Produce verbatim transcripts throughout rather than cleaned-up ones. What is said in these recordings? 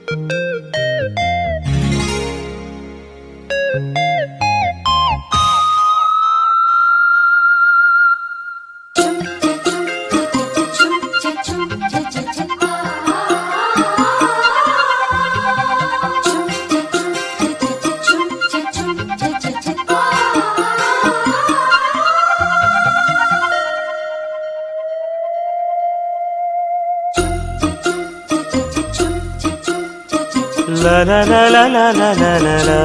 La la la la la la la la la.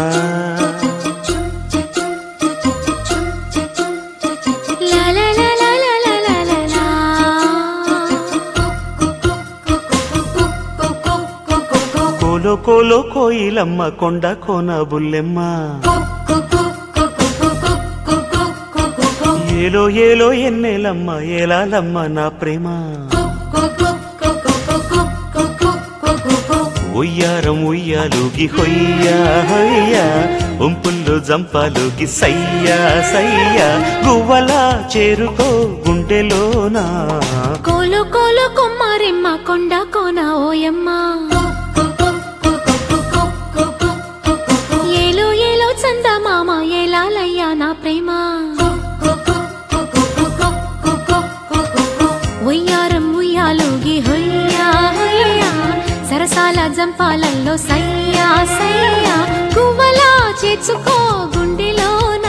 La la la la la la la la la. కోలో కోలో కోయిలమ్మ కొండ కోన బుల్లెమ్మ ఏలో ఏలో ఎన్నెలమ్మ ఏలాలమ్మ నా ప్రేమ ఉయ్యారం ఉయ్యాలుగి హొయ్యా హొయ్యా ఉంపుల్లో జంపాలుగి సయ్యా సయ్యా గువ్వలా చేరుకో గుండెలోనా కోలో కోలో కొమ్మారెమ్మ కొండ కోన ఓయమ్మ ఏలో ఏలో చందమామ ఏలాలయ్యా నా ప్రేమ ఉయ్యారం ఉయ్యాలుగి హొయ్యా హొయ్యా సరసాల జంపాలల్లో సయ్యా సయ్యా గువ్వలా చేర్చుకో గుండెలోనా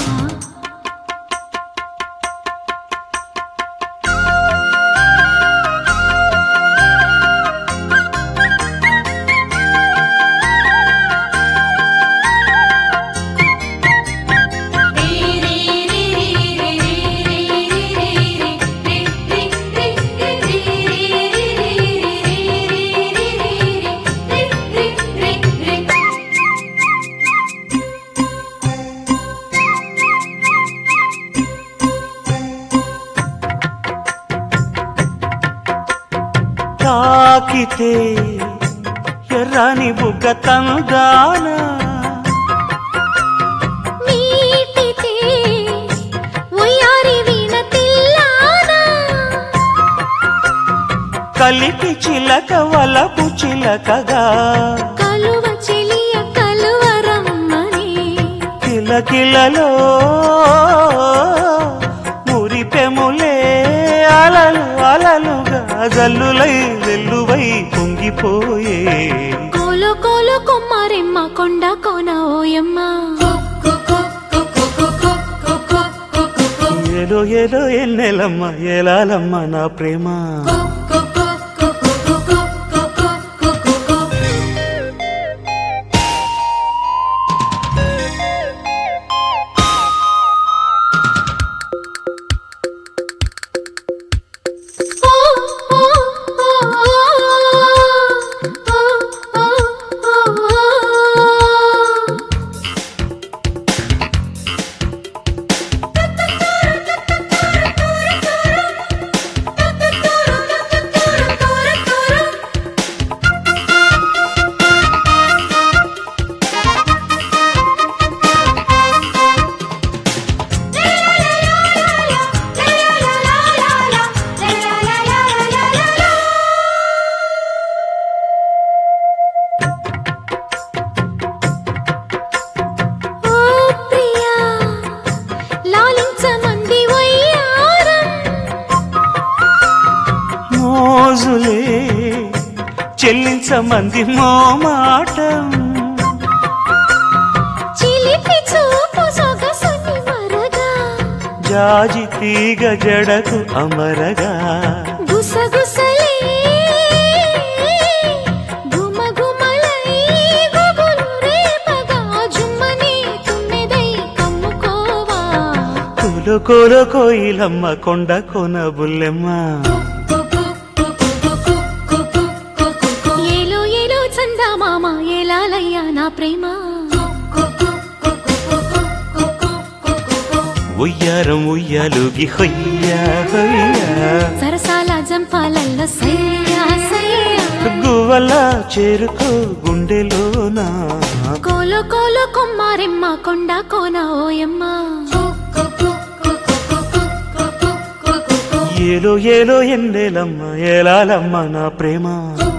తాకితే ఎర్రని బుగ్గ తందాన మీటితే ఉయ్యారి వీణ తిల్లానా కలిపి చిలక వలపు చిలకగా కలువ చెలియ కలువరమ్మని కిలకిలలో మురిపెములే అలలు అలలుగా జల్లులై వెల్లువై పొంగిపోయే కోలో కోలో కొమ్మారెమ్మ కొండ కోన ఓయమ్మ ఏలో ఏలో ఎన్నెలమ్మ ఏలాలమ్మ నా ప్రేమ మోజులే చెల్లించమంది మో మాటం చిలిపి చూపు సొగసుని మరగా జాజి తీగ జడకు అమరగా గుసగుసలే గుమగుమలై గుబులు రేపగా జుమ్మని తుమ్మెదై కమ్ముకోవా కోలో కోలో కోయిలమ్మ కొండ కోన బుల్లెమ్మ ఏలో ఏలో చందమామ ఏలాలయ్యా నా ప్రేమ ఉయ్యారం ఉయ్యాలుగి హొయ్యా హొయ్యా సరసాల జంపాలల్లో సయ్యా సయ్యా గువ్వలా చేరుకో గుండెలోనా కోలో కోలో కొమ్మారెమ్మ కొండ కోన ఓయమ్మ ఏలో ఏలో ఎన్నెలమ్మ ఏలాలమ్మ నా ప్రేమ